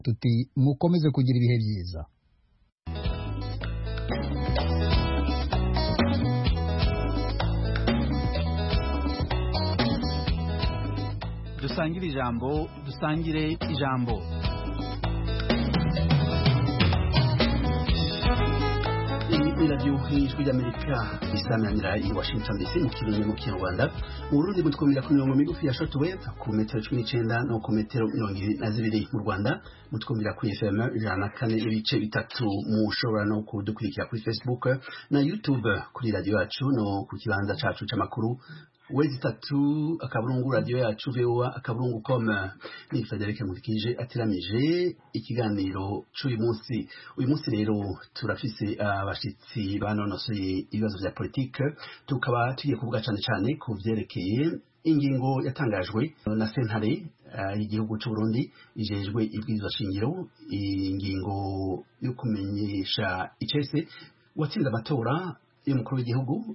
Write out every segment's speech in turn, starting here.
tuti mukomeze kugira ibihe byiza. Dusangire ijambo, dusangire ijambo. Radio Ijwi ry'Amerika isanganira i Washington DC mu Kirundi mu Kinyarwanda. Mu Burundi mutwumvira ku mirongo migufi ya shortwave ku metero 19 no ku metero 22. Mu Rwanda mutwumvira ku FM 104.3. Mushobora no kudukurikira kuri Facebook na YouTube kuri radio yacu no ku kibanza cacu c'amakuru wezi 3 akaburungu radio yacu VOA akaburungu.com. Ni Frederic Mukije atiramije ikiganiro cy'uyu munsi. Uyu munsi rero turafise abashitsi banonosoye ibibazo vya politike, tukaba tugiye kuvuga cyane ku vyerekeye ingingo yatangajwe na sentare y'igihugu cy'u Burundi ijejwe ibwirizwa shingiro, ingingo yo kumenyesha icese watsinze amatora y'umukuru w'igihugu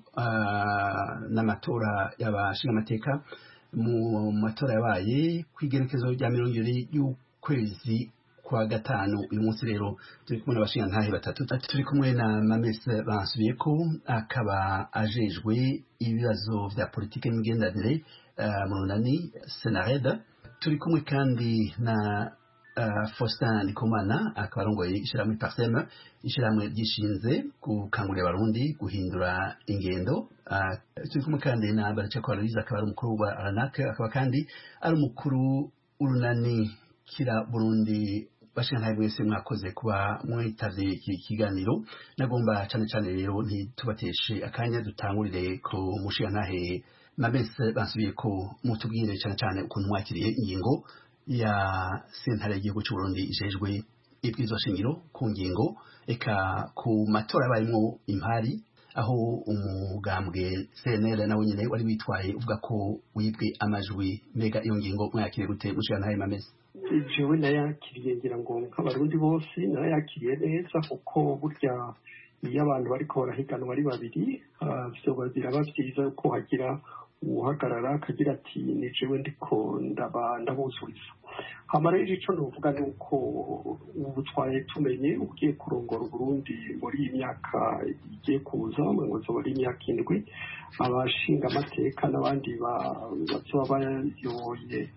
n'amatora y'abashinga amateka mu matora yabaye kwigerekezo rya 20 y'ukwezi kwa gatanu. Uyu munsi rero turi kumwe n'abashinga ntahe batatu, turi kumwe na Mamese Bansubiyeko akaba ajejwe ibibazo vya politike n'imigenderanire mu runani Senareda. Turi kumwe kandi na Faustin Ndikumana akaba arongoye ishyirahamwe Parsem, ishyirahamwe ryishinze gukangurira abarundi guhindura ingendo. Turi kumwe kandi na Baracako Aloyize akaba ari umukuru wa RANAC, akaba kandi ari umukuru urunani Kira Burundi. Bashinga mwese mwakoze kuba mwitavye iki kiganiro. Nagomba cyane rero ntitubateshe akanya dutangurire ku mushinga ntahe Mamese Bansubiyeko, mutubwire cyane ukuntu mwakiriye ingingo ya sentare y'igihugu cy'u Burundi ijejwe ibwirizwa shingiro ku ngingo eka ku matora yabayemo impari, aho umugambwe CNL nawe nyine wari witwaye uvuga ko wibwe amajwi. Mbega iyo ngingo mwakiriye gute mushinga ntahe Mamese? Jewe nayakiriye ngira ngo nk'abarundi bose nayakiriye neza, kuko burya iyo abantu bariko barahiganwa ari babiri vyoba biraba vyiza ko hagira uhagarara akagira ati ni jewe ndiko ndabuzuriza. Hama rero ico novuga ni uko ubu twari tumenye ugiye kurongora Burundi muri iyi myaka igiye kuza, ngo zoba ari imyaka 7, abashinga amateka n'abandi bazoba bayoboye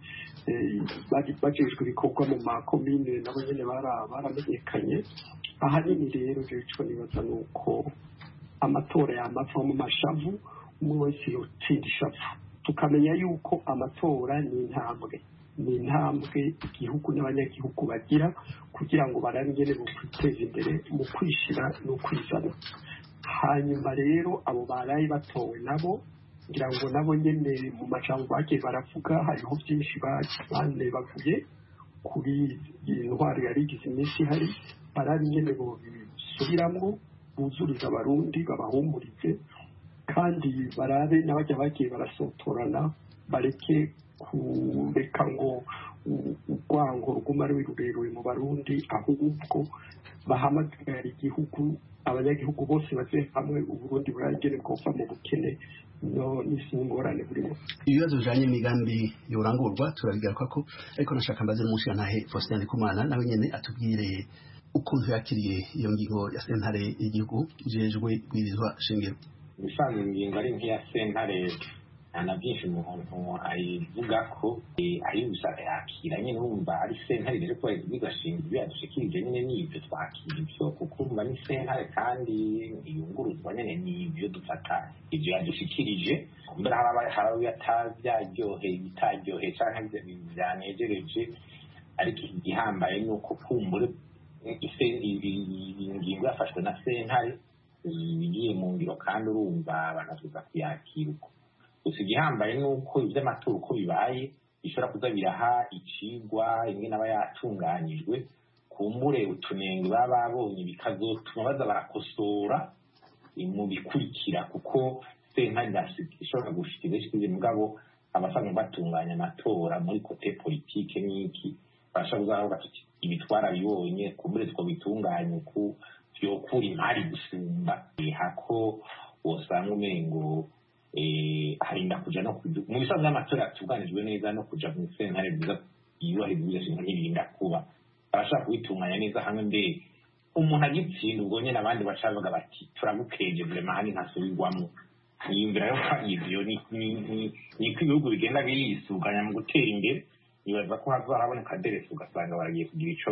bajejwe ibikorwa mu makomine nabo nyene baramenyekanye. Ahanini rero ico nibaza ni uko amatora yamava mu mashavu, umwe wese yotsinda ishavu, tukamenya yuko amatora ni intambwe igihugu n'abanyagihugu bagira kugira ngo barangene mu kwiteza imbere mu kwishira no kwizana. Hanyuma rero abo barayi batowe nabo ngira ngo nabo nyene mu majambo bagiye baravuga hariho byinshi bavuye kuri intwari yari igize iminsi hari, barari nyene bo bisubiramwo buzuriza abarundi babahumurize, kandi barabe n'abajya bagiye barasotorana bareke kureka ngo urwango ruguma ari rurerure mu Barundi, ahubwo bahamagara igihugu, abanyagihugu bose baze hamwe, Uburundi buragene bwova mu bukene no n'isingorane burimo. Ibibazo bijanye n'imigambi yorangurwa turabigaruka ko, ariko nashaka mbaze n'umushinga ntahe Faustin Ndikumana nawe nyene atubwire ukuntu yakiriye iyo ngingo ya sentare y'igihugu ijejwe ibwirizwa shingiro. Bisanzwe ingingo ari nk'iya sentare na byinshi umuntu ayivuga ko ayibusha yakira nyine, wumva ari sentare rero ko ibigashingiro yadushikirije nyine n'ibyo twakira ibyo, kuko umva ni sentare kandi iyunguruzwa nyine n'ibyo dufata ibyo yadushikirije. Mbere harabaye atabyaryoheye bitaryoheye cyangwa byanejereje, ariko igihambaye ni uko kumbure ingingo yafashwe na sentare bigiye mu ngiro, kandi urumva banatuza kuyakira uko. Gusa igihambaye ni uko iby'amatora uko bibaye bishobora kuza biraha icigwa imwe n'aba yatunganyijwe, kumbure utunenge baba babonye bikazotuma baza barakosora mu bikurikira, kuko sentare ishobora gushikiriza mugabo abasanzwe batunganya amatora muri kote politike n'iki bashobora kuzavuga ati ibi twarabibonye, kumbure twabitunganya uku vyokura impari gusumba hako wosanga umengo harinda kuja no mu bisanzwe amatora yatunganijwe neza no kuja mu sentare biza yubahiriza ibishinga ntibirinda kuba. barashaka kubitunganya neza hamwe mbere umuntu agitsinda ubwo nyine abandi bacavuga bati turagukeje vrema hani ntasubirwamo niyumvira yo ko ivyo niko ibihugu bigenda biyisuganya mu gutera imbere nibaza ko hazahaboneka deresi ugasanga baragiye kugira ico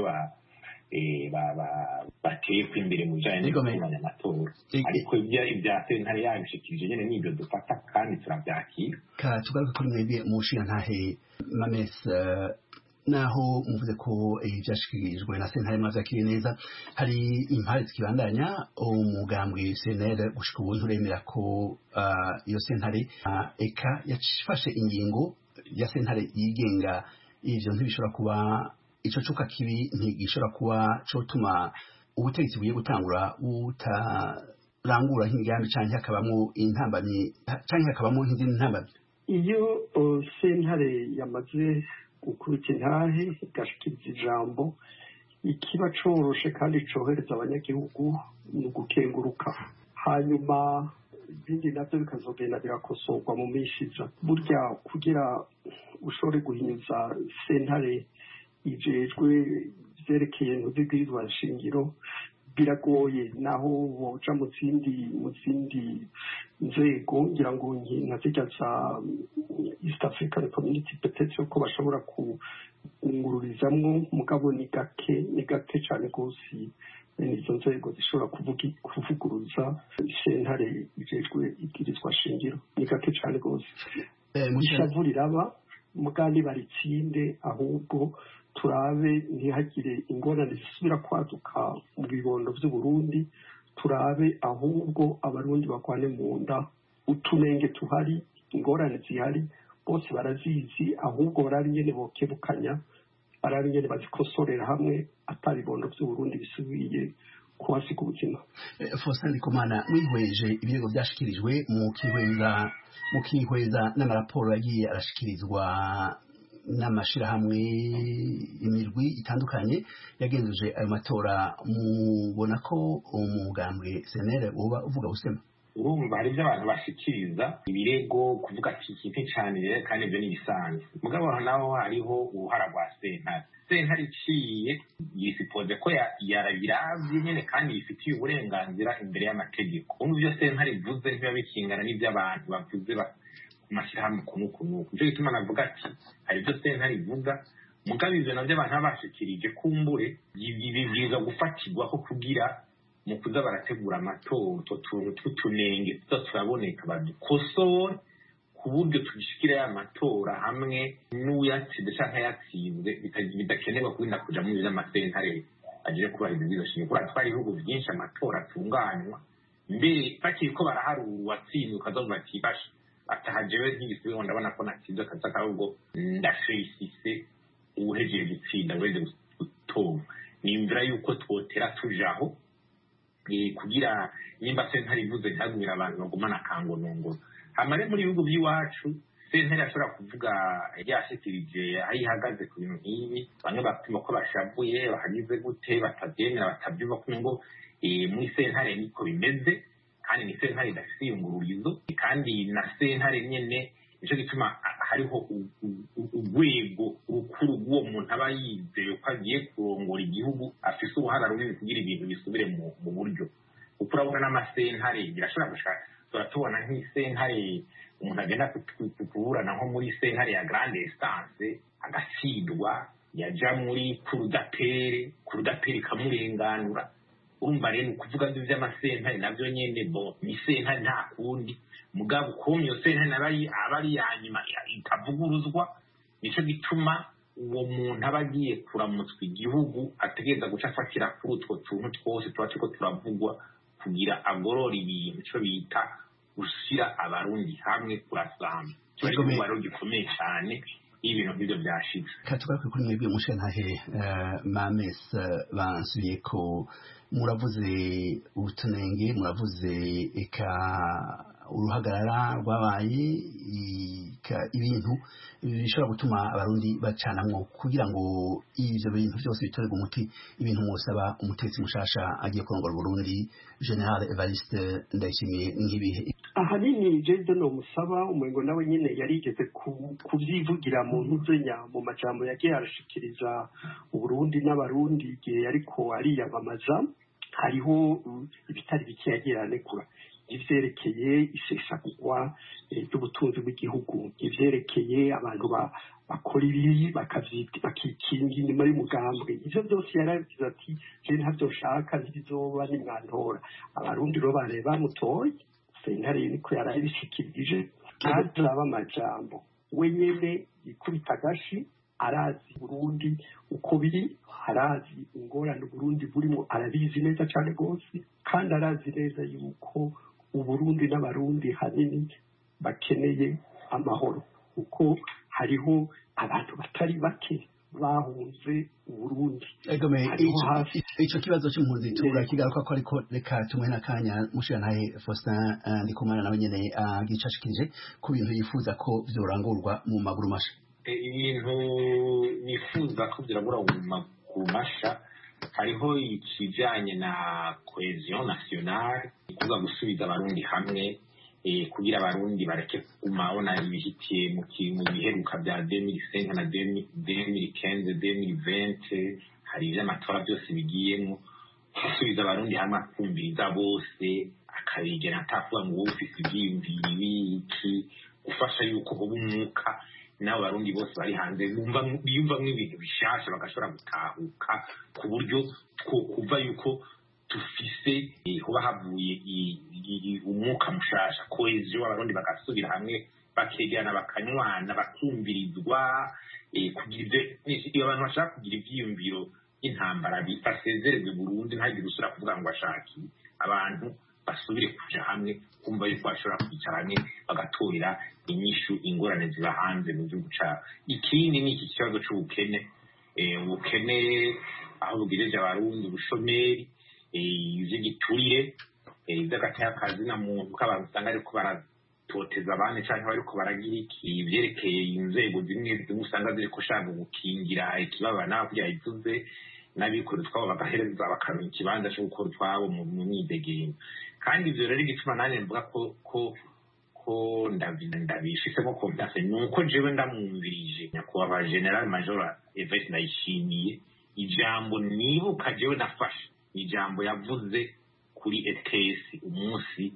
bateye ko imbere mu bijanye no gutunganya amatora ariko ibya sentare yabishikirije nyene n'ibyo dufata kandi turavyakira tugaruke kuri mwebwe mushingantahe Mames naho muvuze ko ivyashikirijwe na sentare mwavyakiriye neza hari impare zikibandanya umugambwe CNL gushika ubu nturemera ko iyo sentare eka yafashe ingingo ya sentare yigenga ivyo ntibishobora kuba ico cuka kibi ntigishobora kuba cotuma ubutegetsi bugiye gutangura butarangura nk'imigambi canke hakabamwo intambamyi canke hakabamwo nk'izindi ntambamyi iyo sentare yamaze gukubita intahe igashikiriza ijambo ikiba coroshe kandi cohereza abanyagihugu ni ugukenguruka hanyuma ibindi navyo bikazogenda birakosorwa mu minsi iza burya kugira ushobore guhinyuza sentare ijejwe vyerekeye ntuzibwirizwa nshingiro biragoye naho woja mu zindi nzego ngira ngo nka zirya za East African Community peut-être ko bashobora kungururizamwo mugabo ni gake cane gose izo nzego zishobora kuvuguruza sentare ijejwe ibwirizwa shingiro ni gake cane gose ishavu riraba mugani baritsinde ahubwo turabe ntihagire ingorane zisubira kwaduka mu bibondo vy'Uburundi turabe ahubwo abarundi bakwane mu nda utunenge tuhari ingorane zihari bose barazizi ahubwo barabe nyene bokebukanya barabe nyene bazikosorera hamwe atabibondo vy'Uburundi bisubiye kuhasiga ubuzima. Faustin Ndikumana mwihweje ibirego byashikirijwe mu kihweza n'amaraporo yagiye arashikirizwa n'amashirahamwe imirwi itandukanye yagenzuje ayo matora mubona ko umugambwe CNL uba uvuga usema urumva hari ibyo abantu bashikiriza ibirego kuvuga ikintu cyane kandi ibyo ni bisanzwe mugabo naho hariho uruhara rwa sentare iciye yisipoze ko yarabiravye nyene kandi yifitiye uburenganzira imbere y'amategeko umva ibyo sentare ivuze ntibiba bikingana n'ibyo bavuze amashyirahamwe kunuku nicyo gituma navuga ati hari ibyo sentare ivuga mugabo ivyo navyo abantu baba bashikirije kumbure bibwirizwa gufatirwaho kugira mu kuza barategura amatora utwo tuntu tw'utunenge tuza turaboneka badukosore ku buryo tugishikira ya matora hamwe n'uyatsinze canke yatsinze bidakenerwa kurinda kuja muri vy'amasentare aje kubahiriza izo shingiro kubera twari ibihugu vyinshi amatora atunganywa mbere bakiriko baraharura uwatsinze ukazavuga ati basha atahajewe nk'igisubizo ndabona ko natsinze akaza ahubwo ndafeisise uwuhejeye gutsinda weze gutora nimvira yuko twotera tujaho kugira nimba sentare ivuze ntihagumire abantu bagumana akangonongono hamare muri ibihugu by'iwacu sentare ashobora kuvuga yashikirije aho ihagaze ku bintu nk'ibi bamwe bapima ko bashavuye bahagize gute batabyemera batabyumva kumenya ngo muri sentare niko bimeze kandi ni sentare idafite iyungururizo kandi na sentare nyene nico gituma hariho urwego rukuru rw'uwo muntu aba yizeye ko agiye kurongora igihugu afise uruhara runini kugira ibintu bisubire mu buryo kuko urabona n'amasentare birashobora gushaka turatubona nk'isentare umuntu agenda kuburana nko muri sentare ya grande instance agatsindwa yaja muri kurudapere ikamurenganura urumva rero kuvuga ngo ivy'amasentare navyo nyene ni sentare nta kundi mugabo ukuntu iyo sentare aba ari yanyuma ikavuguruzwa nico gituma uwo muntu aba agiye kuramutswa igihugu ategereza guca afatira kuri utwo tuntu twose tuba turiko turavugwa kugira agorora ibintu ico bita gushira abarundi hamwe kurasamba cyo ari umubaro gikomeye cyane ibintu nk'ibyo byashitse katugaruke kuri mwebwe mushantahe Mames bansubiye ko muravuze ubutunenge muravuze eka uruhagarara rwabaye ibintu bishobora gutuma abarundi bacanamwo kugira ngo ivyo bintu byose bitorerwe umuti ibintu musaba umutetsi mushasha agiye kurongora Burundi General Evariste Ndayishimiye nk'ibihe ahanini jeje no musaba umengo nawe nyine yarigeze kuvyivugira mu ntuzenya mu majambo yagiye arashikiriza Uburundi n'abarundi igihe ariko ariyamamaza hariho ibitari bike yagiye aranegura ivyerekeye isesagurwa ry'ubutunzi bw'igihugu ivyerekeye abantu bakora ibibi bakikinga inyuma y'umugambwe ivyo byose yarabigize ati je ntavyoshaka ntibizoba nimwantora abarundi rero bare bamutoye sentare niko yarabishikirije kandi aba amajambo we nyene yikubita agashi arazi Burundi uko biri arazi ingorane Burundi burimo arabizi neza cyane rwose kandi arazi neza yuko Uburundi n'abarundi hanini bakeneye amahoro kuko hariho abantu batari bake bahunze Uburundi. Ico kibazo c'impunzi turakigaruka ko ariko reka tumwe n'akanya mushiranaye Faustin Ndikumana nawe nyene gicashikije ku bintu yifuza ko vyorangurwa mu maguru masha. Ibintu nifuza ko vyirangurwa mu maguru masha hariho ikijanye na cohesion nationale kuza gusubiza abarundi hamwe kugira abarundi bareke kumaona ibihitiye mu biheruka bya 2005 na 2015 2020 hari ivy'amatora byose bigiyemo gusubiza abarundi hamwe kumviriza bose akabigena atavuga ngo ufise ivyiyumviro ibiki gufasha yuko ubumuka n'abo barundi bose bari hanze biyumvamwo ibintu bishasha bagashobora gutahuka ku buryo kuva yuko tufise kuba havuye umwuka mushasha cohesion abarundi bagasubira hamwe bakegerana bakanywana bakumvirizwa kugira ibyo abantu bashaka kugira ivyiyumviro y'intambara basezererwe Burundi ntagire usura kuvuga ngo ashaki abantu basubire kuja hamwe kumva yuko bashobora kwicara hamwe bagatorera inyishu ingorane ziba hanze mu gihugu cabo. Ikindi ni iki kibazo c'ubukene ubukene aho bugejeje abarundi ubushomeri ivy'igiturire ivy'agatakazi na muntu k'abantu usanga ariko baratoteza abandi canke bariko baragira iki ivyerekeye inzego zimwe usanga ziriko ushaka gukingira ikibabana kugira ivuze n'abikorera utwabo bagahereza bakaronka ikibanza co gukora utwabo mu myidegenyo. Kandi ivyo rero igituma nanjye mvuga ko ndabifisemo confiance nuko jewe ndamwumvirije nyakubahwa General Major Yves Ndayishimiye ijambo nibuka jewe nafashe ijambo yavuze kuri ETS umunsi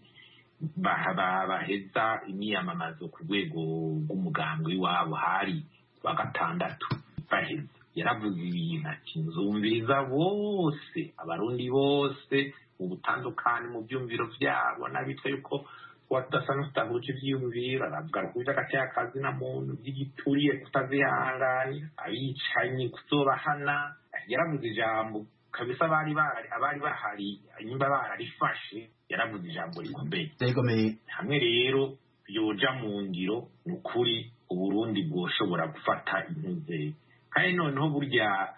baheza imyiyamamazo ku rwego rw'umugambwe wabo hari wa gatandatu baheza yaravuze ibintu ati nzumviriza bose abarundi bose mu butandukane mu byumviro vyabo n'abitwa yuko watasa n'utahuje ivyiyumviro aravuga ko akazi na muntu by'igituriye kutazihangana abicanyi kuzobahana yaravuze ijambo kabisa abari bahari nyimba bararifashe yaravuze ijambo rikomeye hamwe rero yoja mu ngiro n'ukuri Uburundi bwoshobora gufata intuze kandi noneho burya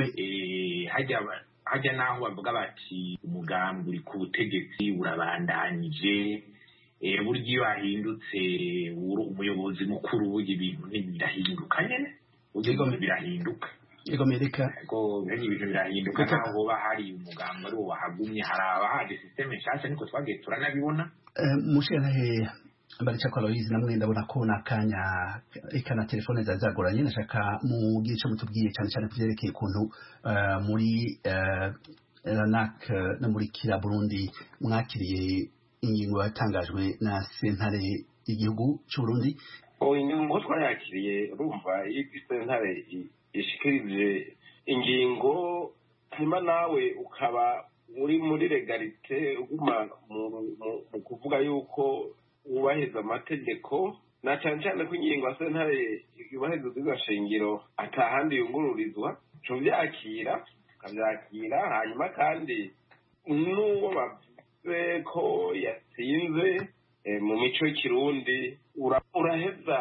hajya naho bavuga bati umugambi uri ku butegetsi urabandanije burya iyo hahindutse umuyobozi mukuru burya ibintu ntibirahinduka nyene burya birahinduka ibintu birahinduka naho hoba hari umugambi ari wo wahagumye haraba haje systeme nshasha niko twagiye turanabibona mushirahe Mbarichako Aloise namwe ndabona ko nakanya ikana telefone zagoranye nashaka mu gice mutubwiye cyane cyane kuvyerekeye kuntu muri RANAC no muri Kira Burundi mwakiriye ingingo yatangajwe na sentare y'igihugu cy'u Burundi. Ingingo twayakiriye urumva iyi sentare ishikirije ingingo hanyuma nawe ukaba muri legalite uguma mu kuvuga yuko ubaheza amategeko na cyane cyane ko ingingo ya sentare yubahiriza izo shingiro atahandi yungururizwa tuvyakira ukavyakira hanyuma kandi n'uwo bavuze ko yatsinze mu mico y'ikirundi uraheza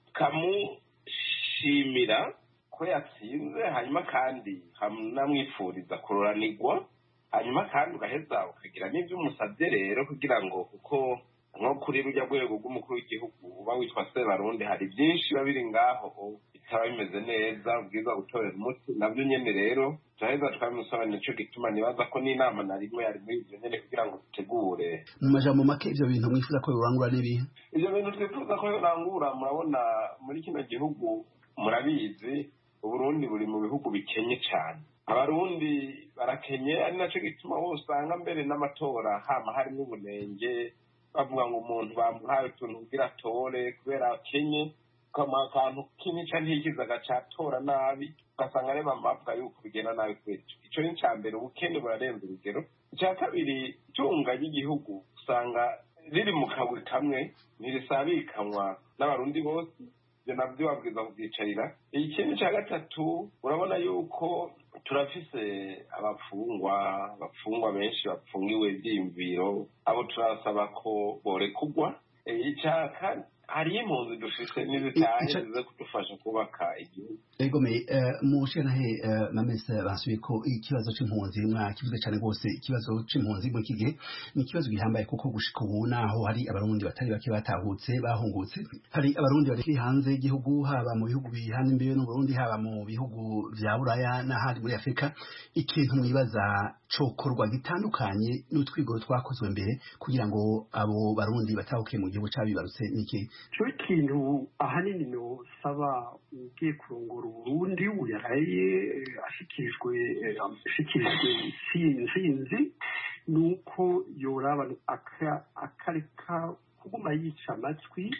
kamushimira ko yatsinze hanyuma kandi hamnamwifuriza kuroranirwa hanyuma kandi ugaheza ukagira n'ivyo umusavye rero kugira ngo kuko nko kuri rujya rwego rw'umukuru w'igihugu uba witwa Sebarundi hari byinshi biba biri ngaho bitaba bimeze neza ubwiza gutorera umuti nabyo nyene rero turaheza tukabimusobanurira nico gituma nibaza ko n'inama na rimwe yari muri ivyo nyene kugira ngo dutegure mu majambo make ivyo bintu mwifuza ko birangura n'ibihe ivyo bintu twifuza ko birangura murabona muri kino gihugu murabizi Uburundi buri mu bihugu bikenye cyane abarundi barakenye ari naco gituma wose usanga mbere n'amatora hama harimo ubunenge bavuga ngo umuntu bamuhaye utuntu kugira atore kubera akenye kama akantu k'imica ntikiza agacatora nabi ugasanga reba bavuga yuko bigenda nabi kwetu ico ni ca mbere ubukene burarenze urugero icya kabiri itunga ry'igihugu usanga riri mu kaburi kamwe ntirisabikanwa n'abarundi bose ibyo nabyo babwiza kubyicarira ikindi cya gatatu urabona yuko turafise abafungwa benshi bapfungiwe ivyiyumviro abo turasaba ko borekugwa icaka hariyo impunzi dufise n'izitahe zize kudufasha kubaka igihugu egome mushanahe mamese basubiye ko ikibazo c'impunzi mwakivuze cyane rwose ikibazo c'impunzi mu iki gihe ni ikibazo gihambaye kuko gushika ubu naho hari abarundi batari bake batahutse bahungutse hari abarundi bari hanze y'igihugu haba mu bihugu bihana imbibe n'uburundi haba mu bihugu vya buraya n'ahandi muri afurika ikintu mwibaza cokorwa gitandukanye n'utwigoro twakozwe mbere kugira ngo abo barundi batahuke mu gihugu cabibarutse niki cyo ikintu ahanini no saba ugiye kurongora Uburundi uyaraye ashikirijwe sinzi nuko yoraba akareka kuguma yica amatwi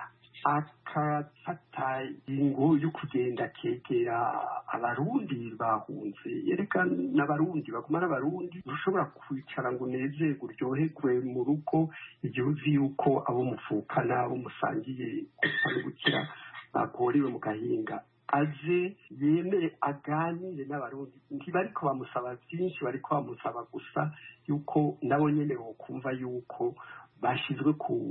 akafata ingo yo kugenda kegera abarundi bahunze yereka n'abarundi bagumana abarundi ushobora kwicara ngo unezerwe uryoherwe mu rugo igihe uzi yuko abo muvukana abo musangiye gukira bagorewe mu gahinga aze yemere aganire n'abarundi ntibariko bamusaba byinshi bariko bamusaba gusa yuko nabo nyene bokumva yuko bashizwe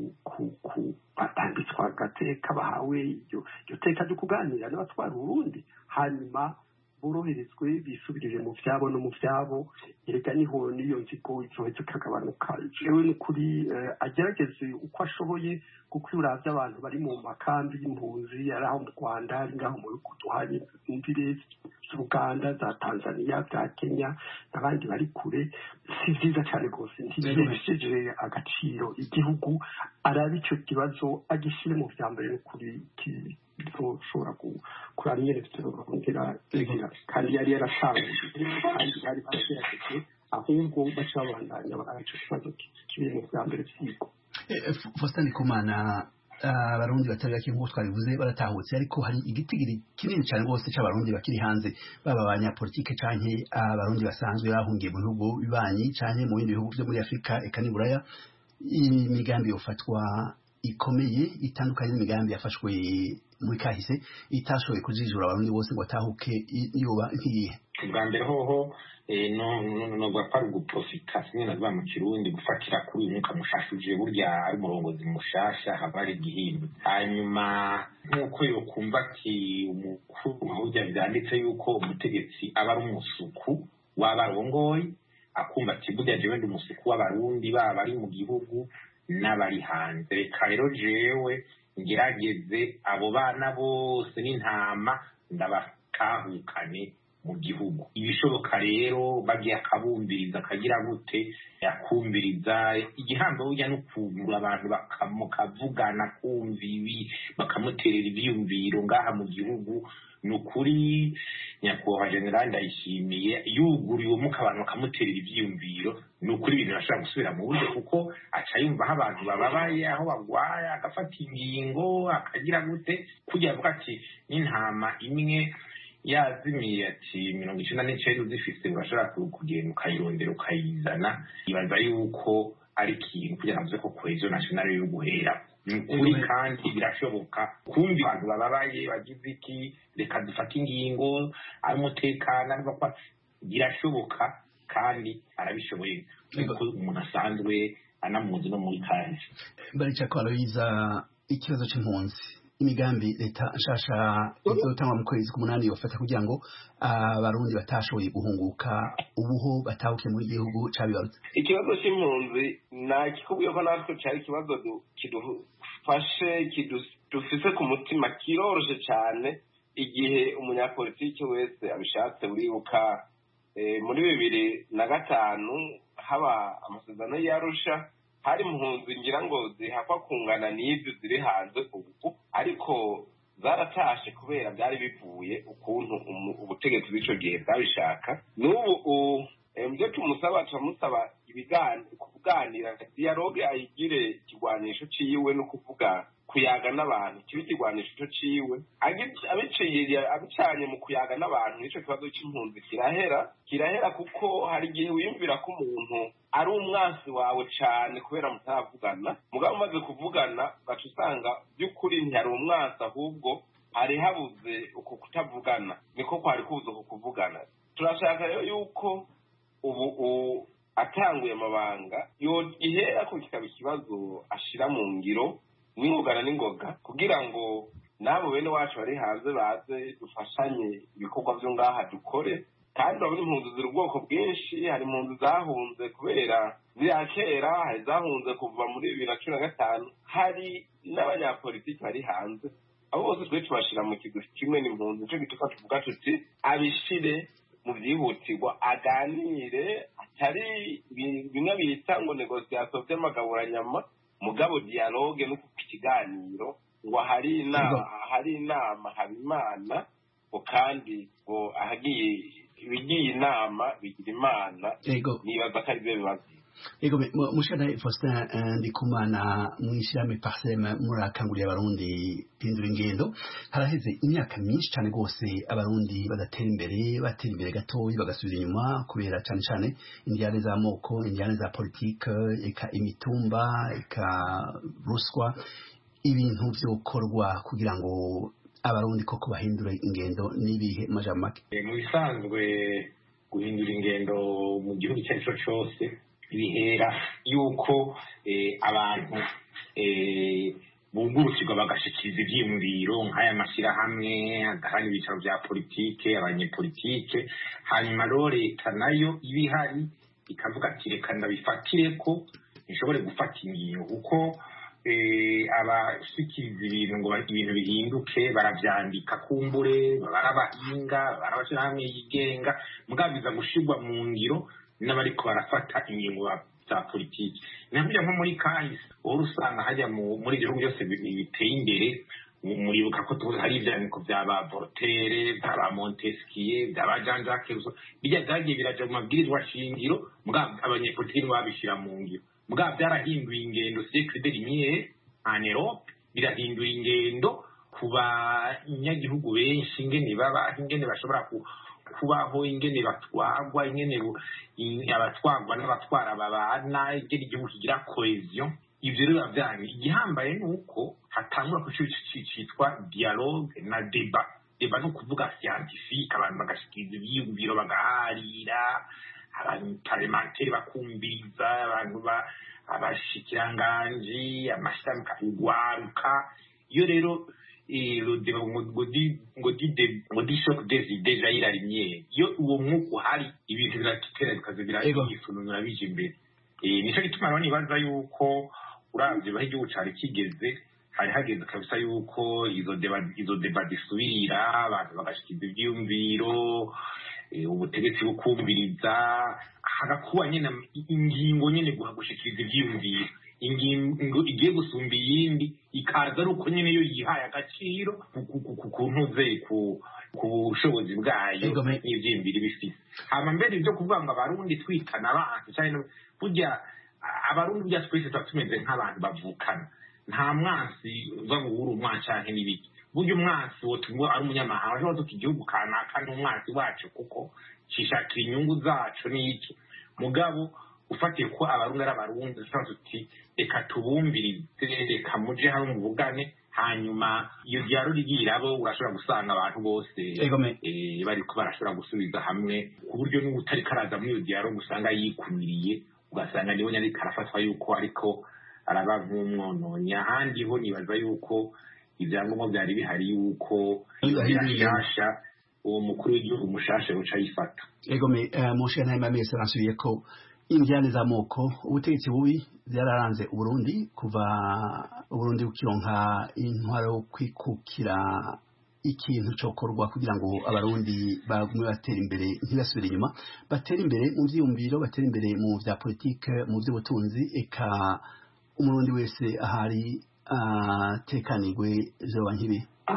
batambitswa agateka bahawe iryo teka ryo kuganira n'abatwara Urundi hanyuma boroherezwe bisubirije mu vyabo no mu vyabo erega niho niyo nzigo izoheze kagabanuka jewe n'ukuri agerageze uko ashoboye kuko uravye abantu bari mu makambi y'impunzi ari aho mu Rwanda ari ngaho mu bihugu duhanye imvire Uganda za Tanzania za Kenya n'abandi bari kure si vyiza cyane rwose ntibihesheje agaciro igihugu arabe ico kibazo agishire mu vyambere n'ukuri ushobora kuraba nyene bitorongera kandi yari yarasanguje kandi yari bashyiraje ahubwo baca babandanya bagaca ikibazo kibiri mu vyambere vy'igo Faustin Ndikumana abarundi batari bake nk'uko twabivuze baratahutse ariko hari igitigiri kinini cyane rwose c'abarundi bakiri hanze baba abanyapolitike canke abarundi basanzwe bahungiye mu bihugu bibanyi canke mu bindi bihugu vyo muri Afurika eka ni Buraya imigambi yofatwa ikomeye itandukanye n'imigambi yafashwe muri kahise itashoboye kujijura abarundi bose ngo atahuke yoba nkiyihe ubwa mbere hoho no gwapara guprofita sinye nazwa mu Kirundi gufatira kuri uyu mwuka mushasha uje burya ari umurongozi mushasha habari gihimbi hanyuma nkuko yo kumva ati umukuru burya byanditse yuko umutegetsi aba ari umusuku w'abarongoyi akumva ati burya jewe ndi umusuku w'abarundi baba ari mu gihugu n'abari hanze reka rero jewe ngerageze abo bana bose n'intama ndabakahukane mu gihugu ibishoboka rero bagiye akabumbiriza akagira gute yakumbiriza igihambo burya no kugura abantu bakamukavugana kumva ibi bakamuterera ibyiyumviro ngaha mu gihugu nukuri nyakubahwa General Ndayishimiye yuguriwe muka abantu bakamuterera ibyiyumviro nukuri ibintu bashaka gusubira mu buryo kuko aca yumva aho abantu bababaye aho bagwaye agafata ingingo akagira gute kugira avuga ati n'intama imwe yazimiye ati 99 uzifise urashobora kugenda ukayirondera ukayizana ibaza yuko ari ikintu kugira ngo ko cohesion nationale yo guhera nukuri kandi birashoboka kumva abantu bababaye bagize iki reka dufate ingingo ari umutekano ariko birashoboka kandi arabishoboye kuko umuntu asanzwe anamuzi no muri kahise Barica Aloyiza ikibazo c'impunzi imigambi leta nshasha izotangwa mu kwezi k'umunani yofata kugira ngo abarundi batashoboye guhunguka ubuho batahuke mu gihugu cabibarutse? Ikibazo c'impunzi nakikubwiye ko natwe cari ikibazo kidufashe dufise ku mutima, kiroroshe cane igihe umunyapolitiki wese abishatse. Uribuka muri 2005 haba amasezerano y'Arusha, hari impunzi ngira ngo zihakwa kungana n'ibyo ziri hanze ubu, ariko zaratashe kubera byari bivuye ukuntu ubutegetsi bw'ico gihe bwabishaka. N'ubu muvyo tumusaba kuganira, dialogue ayigire ikigwanisho ciwe no kuvuga kuyaga n'abantu kibe ikigwanisho cyo ciwe, abicanye mu kuyaga n'abantu. Nico kibazo c'impunzi kirahera kuko hari igihe wiyumvira ko umuntu ari umwansi wawe cane kubera mutavugana, mugabo umaze kuvugana ugaca usanga by'ukuri ntiyari umwansi, ahubwo hari habuze uko kutavugana, niko kwari kubuze uko kuvugana. Turashaka rero yuko ubu atanguye amabanga ihera ko kikaba ikibazo ashira mu ngiro n'ingoga kugira ngo nabo bene wacu bari hanze baze dufashanye ibikorwa byo ngaha dukore. Kandi urabona impunzi ziri ubwoko bwinshi, hari impunzi zahunze kubera ziriya kera, hari zahunze kuva muri 2015, hari n'abanyapolitiki bari hanze. Abo bose twe tubashira mu kigo kimwe n'impunzi, nico gituka tuvuga tuti abishire mu byihutirwa, aganire, atari bimwe bita ngo negociation by'amagaburanyama, mugabo dialogue no kukiganiro, ngo hari inama habimana, kandi ngo ahagiye ibigiye inama bigira imana. Nibaza ko ari byo bibazo. Ego mushana Faustin Ndikumana mwishirame Parsem murakanguriye abarundi pindura ingendo. Haraheze imyaka myinshi cyane gose abarundi batera imbere gatoyi bagasubira inyuma kubera cyane indiyane za moko, indiyane za politique, eka imitumba, eka ruswa. Ibintu byokorwa kugira ngo abarundi koko bahindura ingendo nibihe majamake? Mu bisanzwe guhindura ingendo mu gihugu cyacu cyose bihera yuko abantu bungurukirwa bagashikiriza ivyiyumviro nk'aya mashyirahamwe agahana ibicaro vya politike, abanyepolitike, hanyuma rero leta nayo ibihari ikavuga ati reka ndabifatireko nishobore gufata ingingo, kuko abashikiriza ibintu ngo ibintu bihinduke baravyandika kumbure, barabahinga, barabashirahamwe yigenga, mugabo biza gushirwa mu ngiro n'abariko barafata ingingo za politiki. Navuga nko muri kahise uhora usanga hajya muri ibihugu byose biteye imbere, muribuka ko hari ivyandiko vy'aba Voltaire, vy'aba Montesquieu, vy'aba Jean Jacques Rousseau, bijya vyagiye biraja mu mabwirizwa shingiro, mugabo abanyepolitiki babishira mu ngiro, mugabo byarahinduye ingendo siècle de lumière en Europe, birahindura ingendo ku banyagihugu benshi, ingene baba, ingene bashobora kubaho, ingene batwagwa, ingene abatwagwa n'abatwara babana, ingene igihugu kigira cohesion. Ivyo rero byanye igihambaye nuko hatangura ku citwa dialogue na débat no kuvuga scientifique, abantu bagashikiriza ivyiyumviro bagaharira, abantu parlementaire bakumviriza, abantu abashikiranganji, amashirahamwe kugwaruka. Iyo rero ngo di choc des idées jaillit la lumière, iyo uwo mwuka uhari ibintu biratera bikaza birayifununura bije imbere. Nico gituma rero nibaza yuko uravye baho igihugu cari kigeze, hari hageze kabisa yuko izo deba disubira, abantu bagashikiriza ivyiyumviro, ubutegetsi bukumviriza, hagakuba nyene ingingo nyene gushikiriza ivyiyumviro, ingingo igiye gusumba iyindi ikaza ari uko nyene yo yihaye agaciro ku ntuze ku bushobozi bwayo n'ivyimbiri bifise. Hama mbere ivyo kuvuga ngo abarundi twitana abantu cyane, burya abarundi bya twese tuba tumeze nk'abantu bavukana, nta mwansi uva ngo uri umwansi canke n'ibiki. Burya umwansi wotumwe ari umunyamahanga ashobora tuka igihugu kanaka n'umwansi wacu kuko cishakira inyungu zacu n'iki, mugabo ufatiye ko abarundi ari abarundi dushobora tuti reka tubumbirize, reka muje hamwe muvugane, hanyuma iyo dialogue igirabo urashobora gusanga abantu bose bariko barashobora gusubiza hamwe, ku buryo n'utari karaza muri iyo dialogue usanga yikumiriye, ugasanga niwe nyari karafatwa yuko ariko araba nk'umwononyi. Ahandi ho nibaza yuko ibyangombwa byari bihari yuko yashasha uwo mukuru w'igihugu mushasha ruca yifata. Ego me Monshe Ntahema Mese ransubiye ko indyane z'amoko ubutegetsi bubi byararanze Uburundi kuva Uburundi bukironka intwaro yo kwikukira ikintu cokorwa kugira ngo abarundi bagume batera imbere ntibasubire inyuma batera imbere mu vyiyumviro batera imbere mu vya politique mu vy'ubutunzi eka umurundi wese ahari tekanirwe vyoba nkibi.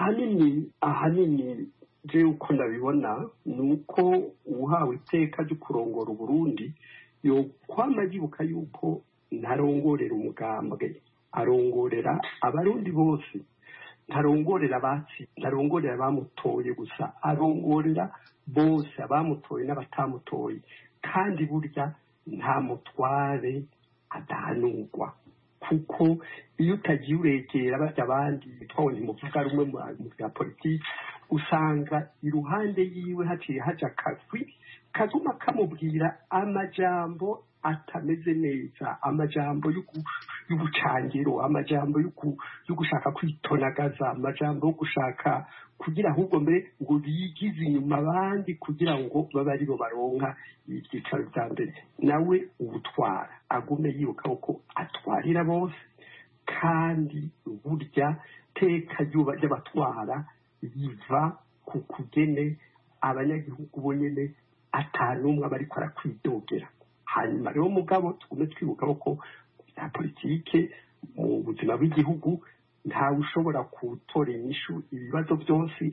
ahanini je uko ndabibona nuko uhawe iteka ryo kurongora Uburundi yo kwama yibuka yuko ntarongorera umugambwe arongorera abarundi bose ntarongorera abatsi ntarongorera abamutoye gusa arongorera bose abamutoye n'abatamutoye kandi burya nta mutware adahanurwa kuko iyo utagiye uregera bajya abandi twawe ntimuvuga rumwe mu bya politiki usanga iruhande yiwe haciye haja akazwi kaguma kamubwira amajambo atameze neza amajambo y'ubucangiro amajambo yo gushaka kwitonagaza amajambo yo gushaka kugira ahubwo mbere ngo bigize inyuma abandi kugira ngo babe aribo baronka ibyicaro bya mbere nawe ubutwara agume yibuka ko atwarira bose kandi burya teka ry'abatwara biva ku kugene abanyagihugu bonyene atanumwe abariko arakwidogera hanyuma rero mugabo tugume twibuka ko bya politike mu buzima bw'igihugu ntawe ushobora gutora inyishu ibibazo byose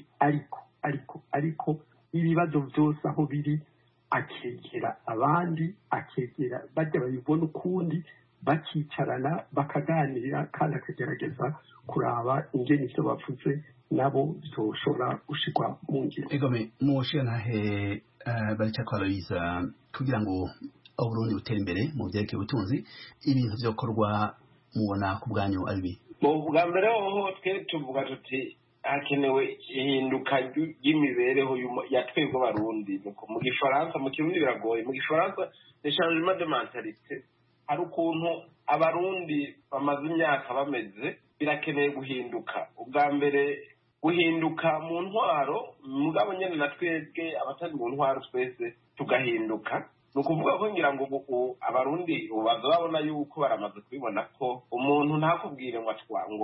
ariko ibibazo byose aho biri akegera abandi akegera bajya babibona ukundi bakicarana bakaganira kandi akagerageza kuraba ingene ivyo bavuze nabo byoshobora gushikwa mu ngiro. Egome Monshe Ntahe barica kwa Aloyiza kugira ngo Uburundi butere imbere mu byerekeye ubutunzi ibintu vyokorwa mubona ku bwanyu ari mu bwa mbere ho twe tuvuga tuti hakenewe ihinduka ry'imibereho ya twebwe abarundi mu gifaransa mu kirundi biragoye mu gifaransa le changement de mentalité hari ukuntu abarundi bamaze imyaka bameze birakeneye guhinduka ubwa mbere guhinduka mu ntwaro mugabo nyene na twebwe abatari mu ntwaro twese tugahinduka ni ukuvuga ko ngira ngo abarundi baza babona yuko baramaze kubibona ko umuntu ntakubwire ngo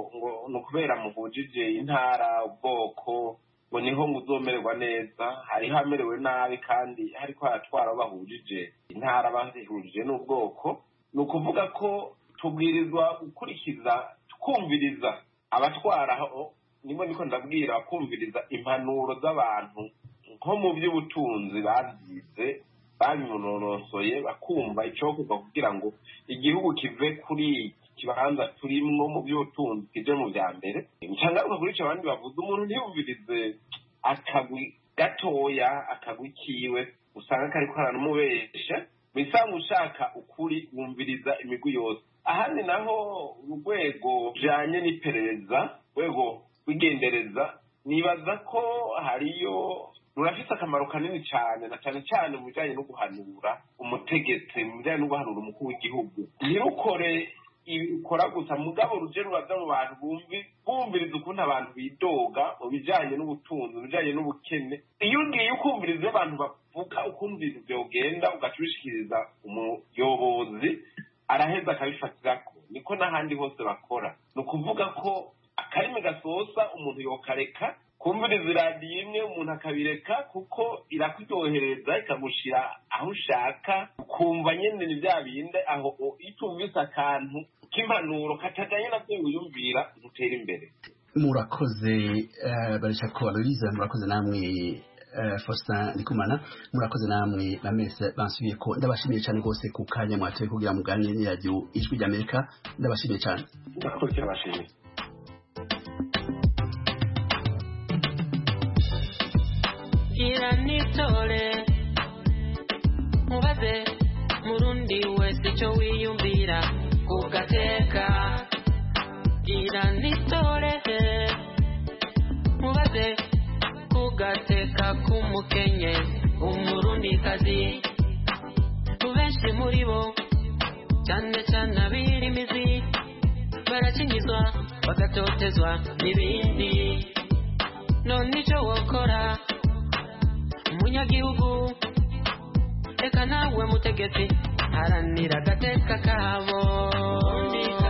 ni ukubera muhujije intara ubwoko ngo niho ngo uzomererwa neza hariho amerewe nabi kandi hariko haratwara bahujije intara bahujije n'ubwoko ni ukuvuga ko tubwirizwa gukurikiza twumviriza abatwaraho niko ndabwira kumviriza impanuro z'abantu nko mu by'ubutunzi babyize babimunonosoye bakumva icokorwa kugira ngo igihugu kive kuri kibanza turimwo mu by'ubutunzi kije mu bya mbere ncangaruka kuri ico abandi bavuze umuntu ntiyumvirize akagwi gatoya akagwi kiwe usanga kariko karanumubesha bisanga ushaka ukuri wumviriza imigwi yose ahandi naho urwego janye n'iperereza rwego rw'igendereza nibaza ko hariyo rurafise akamaro kanini cyane na cyane mu bijanye no guhanura umutegetsi mu bijanye no guhanura umukuru w'igihugu ntirukore ikora gusa mugabo ruje ruraza mu bantu bumviriza ukuntu abantu bidoga mu bijanye n'ubutunzi mu bijanye n'ubukene iyo ugiye ukumviriza abantu bavuga ukuntu ibintu vyogenda ugacubishikiriza umuyobozi araheza akabifatirako niko n'ahandi hose bakora ni ukuvuga ko akarimi gasosa umuntu yokareka kumviriza iradiyo imwe umuntu akabireka kuko irakuryohereza ikagushira aho ushaka ukumva nyene ni bya binde aho itumvise akantu k'impanuro katajanye navyo wiyumvira ntutera imbere. Murakoze barisha ko Aloyiza murakoze namwe Faustin Ndikumana murakoze namwe Bamese bansubiye ko ndabashimiye cyane rwose ku kanya mwatoye kugira muganire n'iradiyo Ijwi ry'Amerika ndabashimiye cyane. Ndakoze abashimiye. Iranitore mubaze murundi wese icyo wiyumvira kugateka Iranitore mubaze kugateka k'umukenye umurundi kazi benshi muri bo cyane cyane abirimizi barakinyizwa bagatotezwa n'ibindi none icyo wokora umunyagihugu reka nawe mutegetsi haranira agateka kabo